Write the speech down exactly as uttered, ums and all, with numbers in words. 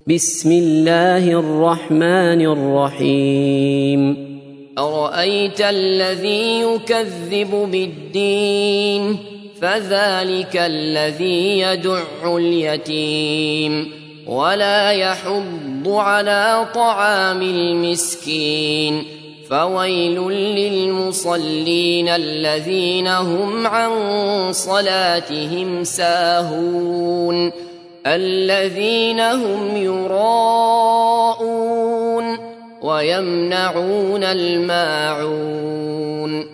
بسم الله الرحمن الرحيم أرأيت الذي يكذب بالدين فذلك الذي يدع اليتيم ولا يحض على طعام المسكين فويل للمصلين الذين هم عن صلاتهم ساهون الذين هم يراءون ويمنعون الماعون